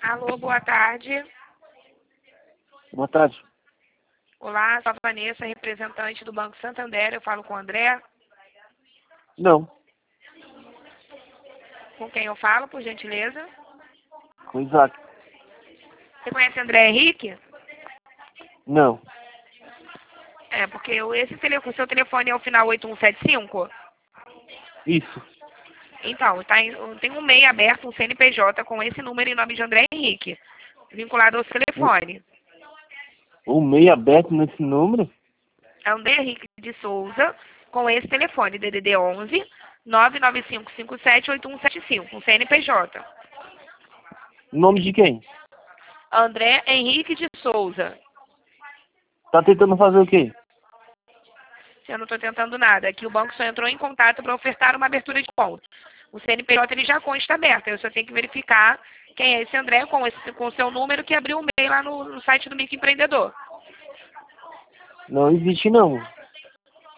Alô, boa tarde. Boa tarde. Olá, sou a Vanessa, representante do Banco Santander. Eu falo com o André. Não. Com quem eu falo, por gentileza? Com Isaac. Você conhece André Henrique? Não. É, porque o seu telefone é o final 8175? Isso. Então, tem um MEI aberto, um CNPJ, com esse número em nome de André Henrique, vinculado ao seu telefone. O meio aberto nesse número? André Henrique de Souza, com esse telefone, DDD 11 995578175, um CNPJ. Nome de quem? André Henrique de Souza. Tá tentando fazer o quê? Eu não estou tentando nada. Aqui o banco só entrou em contato para ofertar uma abertura de conta. O CNPJ ele já consta aberto. Eu só tenho que verificar quem é esse André com o seu número que abriu o MEI lá no site do Microempreendedor. Não existe não.